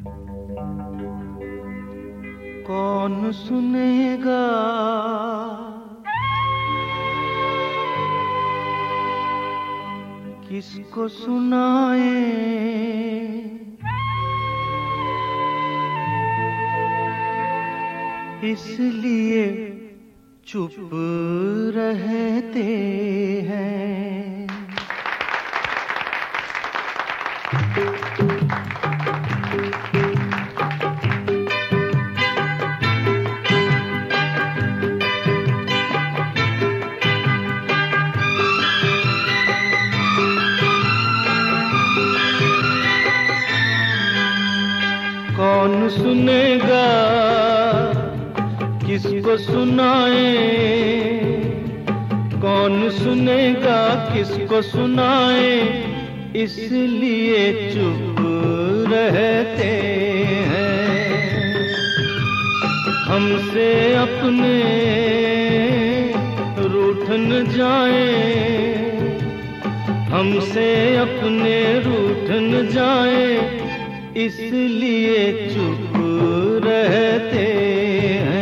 कौन सुनेगा किसको सुनाए, इसलिए चुप रहते हैं। कौन सुनेगा किसको सुनाए, कौन सुनेगा किसको सुनाए, इसलिए चुप रहते हैं। हमसे अपने रूठ न जाए, हमसे अपने रूठ न जाए, इसलिए चुप रहते हैं।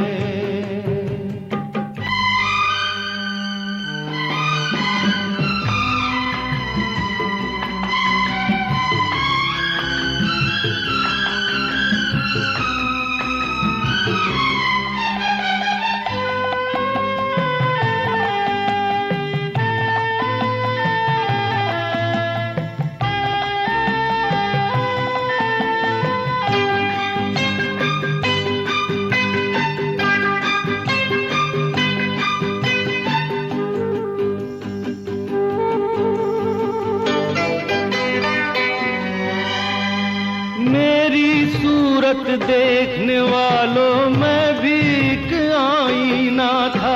सूरत देखने वालों मैं भी एक आईना था,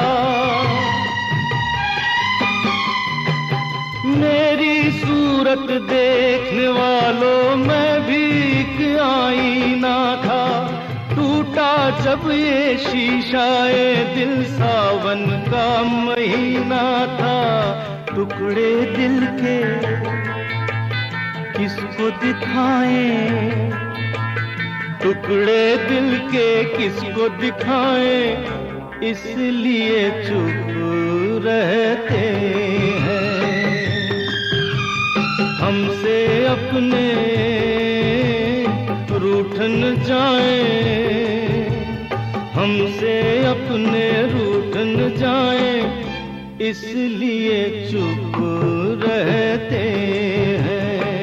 मेरी सूरत देखने वालों मैं भी एक आईना था। टूटा जब ये शीशाए दिल सावन का महीना था। टुकड़े दिल के किसको दिखाएं, टुकड़े दिल के किसको दिखाएं, इसलिए चुप रहते हैं। हमसे अपने रूठ न जाए, हमसे अपने रूठ न जाए, इसलिए चुप रहते हैं।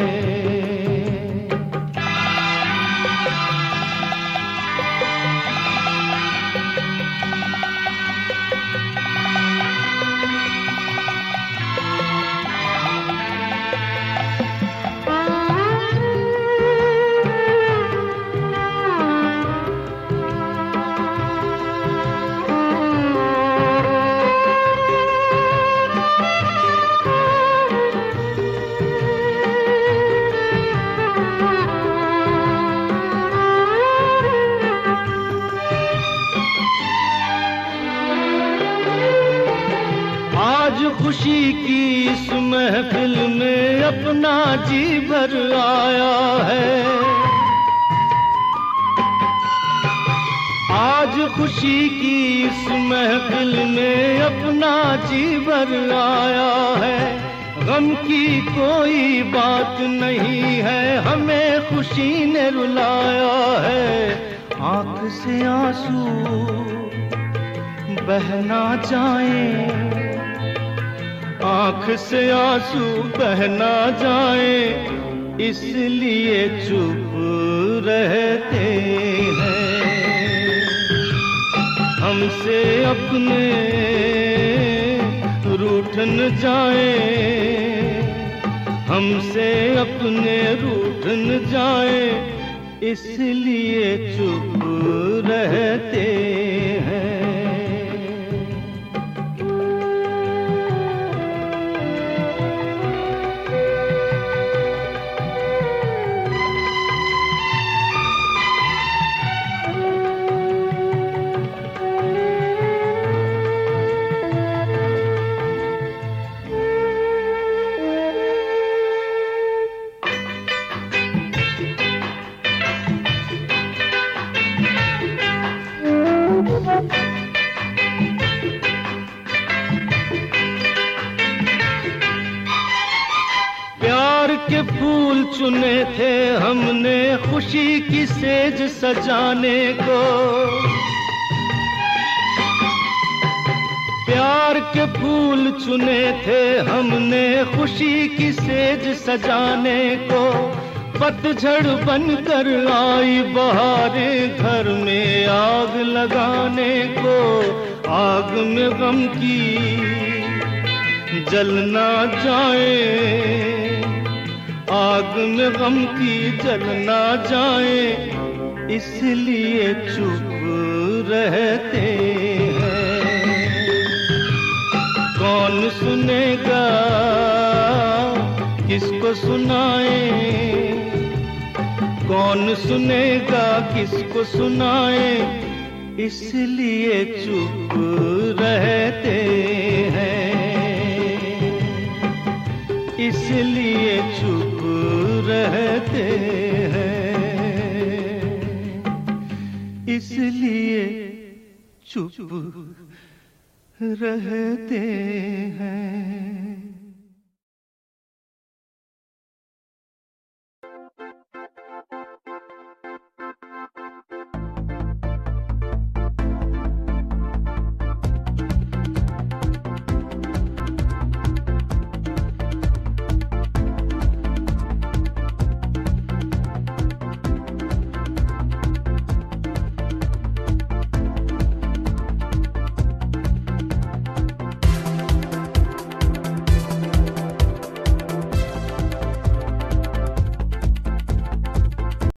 खुशी की इस महफिल में अपना जी भर आया है, आज खुशी की इस महफिल में अपना जी भर आया है। गम की कोई बात नहीं है, हमें खुशी ने रुलाया है। आंख से आंसू बहना जाए, आँख से आंसू बहना जाए, इसलिए चुप रहते हैं। हमसे अपने रूठ न जाए, हमसे अपने रूठ न जाए, इसलिए चुप रहते हैं। चुने थे हमने खुशी की सेज सजाने को, प्यार के फूल चुने थे हमने खुशी की सेज सजाने को। पतझड़ बनकर आई बहारें घर में आग लगाने को, आग में गम की जलना जाए, आग में गम की जलना जाए, इसलिए चुप रहते हैं। कौन सुनेगा किसको सुनाए, कौन सुनेगा किसको सुनाए, इसलिए चुप रहते हैं, इसलिए चुप रहते हैं, इसलिए चुप रहते हैं।